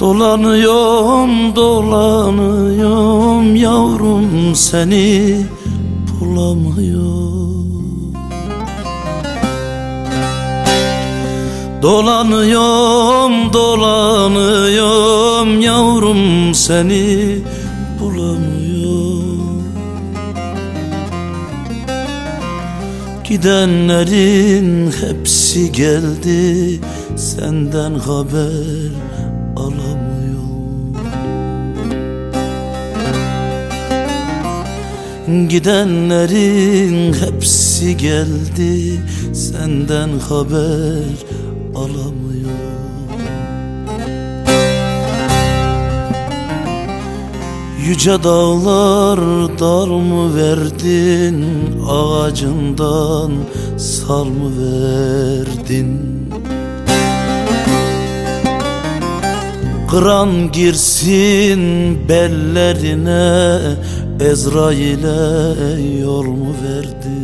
Dolanıyorum, dolanıyorum yavrum, seni bulamıyorum. Dolanıyorum, dolanıyorum yavrum, seni bulamıyorum. Gidenlerin hepsi geldi, senden haber alamıyorum. Gidenlerin hepsi geldi, senden haber alamıyorum. Yüce dağlar dal mı verdin, ağacından sal mı verdin? Kıran girsin bellerine, Ezrail'e yol mu verdi?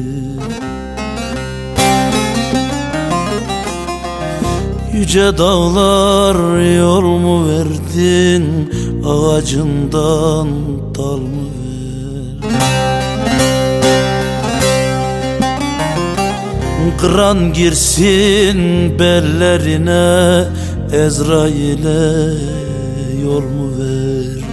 Yüce dağlar yol mu verdin, ağacından dal mı verdin? Kıran girsin bellerine, Ezrail'e yol mu verdin?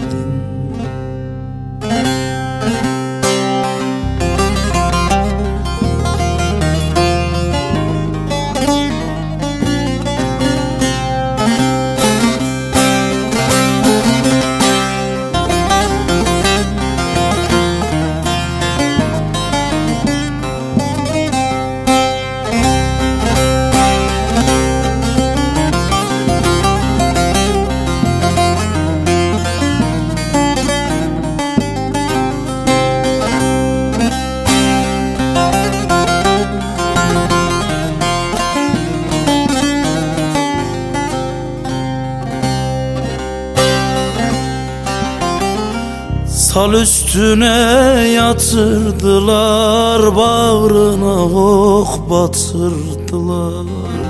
Sal üstüne yatırdılar, bağrına ok batırdılar.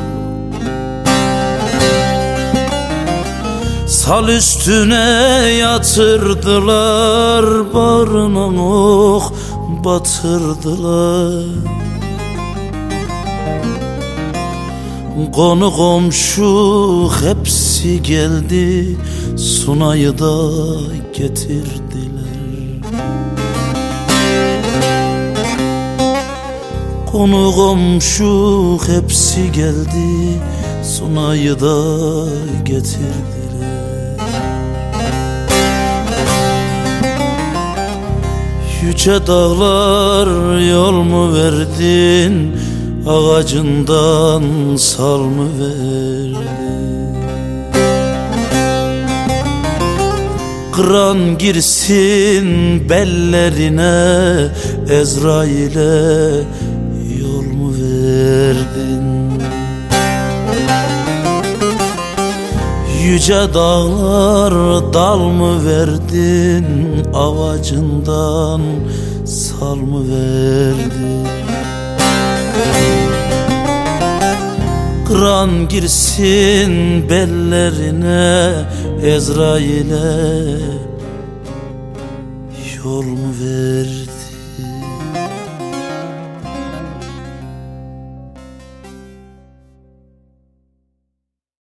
Sal üstüne yatırdılar, bağrına ok batırdılar. Konu komşu hepsi geldi, Sunay'ı da getirdiler. Konu komşu hepsi geldi, Sunay'ı da getirdiler. Yüce dağlar yol mu verdin, ağacından sal mı verdin? Kıran girsin bellerine, Ezrail'e yol mu verdin? Yüce dağlar dal mı verdin, ağacından sal mı verdin? Kıran girsin bellerine, Ezrail'e yol mu verdin?